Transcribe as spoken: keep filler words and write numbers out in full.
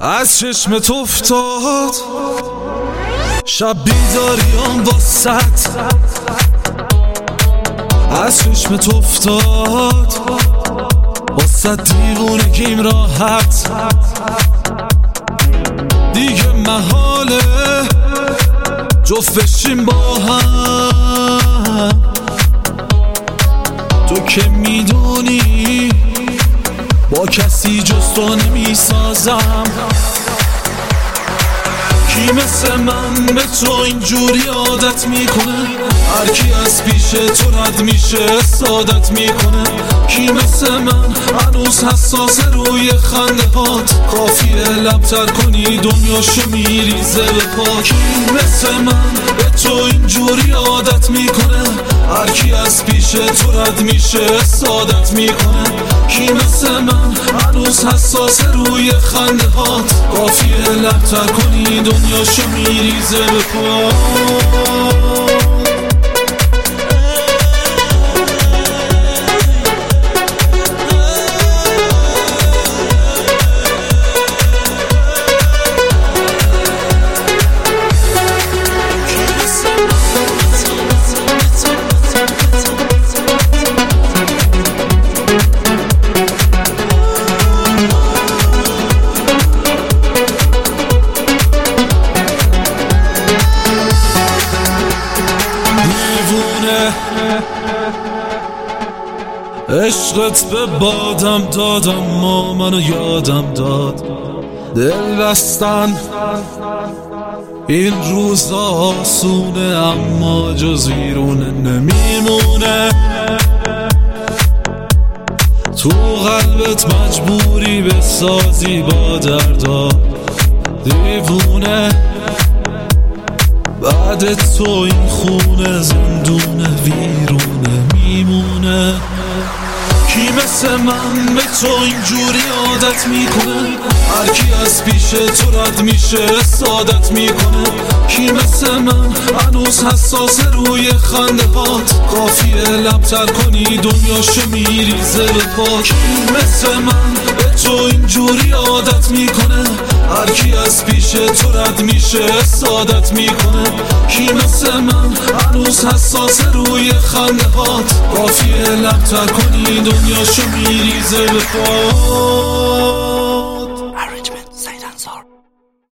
از چشمت افتاد شب بیداریام واسط، از چشمت افتاد واسط دیوونگیم راحت، دیگه محاله جفت بشیم با هم. تو که میدونی با کسی جز تو نمیسازم، کی مثل من به تو اینجوری عادت میکنه؟ هر کی از پیش تو رد میشه سادت میکنه. کی مثل من هنوز حساس روی خنده هات؟ کافیه لبتر کنی دنیاشو میریزه به پا. کی مثل من به تو اینجوری عادت میکنه؟ هر کی از پیش تو رد میشه سادت میکنه. کی مثل من هنوز حساس روی خنده هات؟ کافیه لبتر کنی دنیاشو میریزه به پا. عشقت به بادم دادم ما منو یادم داد. دل بستن این روز آسونه اما جز ویرونه نمیمونه. تو قلبت مجبوری بسازی با دردا دیوونه. بعد تو این خونه زندونه ویرونه میمونه. کی مثل من به تو اینجوری عادت میکنه؟ هر کی از پیش تو رد میشه سادت میکنه. کی مثل من هنوز حساس روی خنده هات؟ کافیه لبتر کنی دنیاشو میریزه به پا. کی مثل من به تو اینجوری عادت میکنه؟ هر کی از پیش تو رد میشه سادت میکنه. کی مثل من هنوز حساس روی خنده هات؟ کافیه لبتر کنی دنیاشو میریزه به پا. Arrangement سید انصار.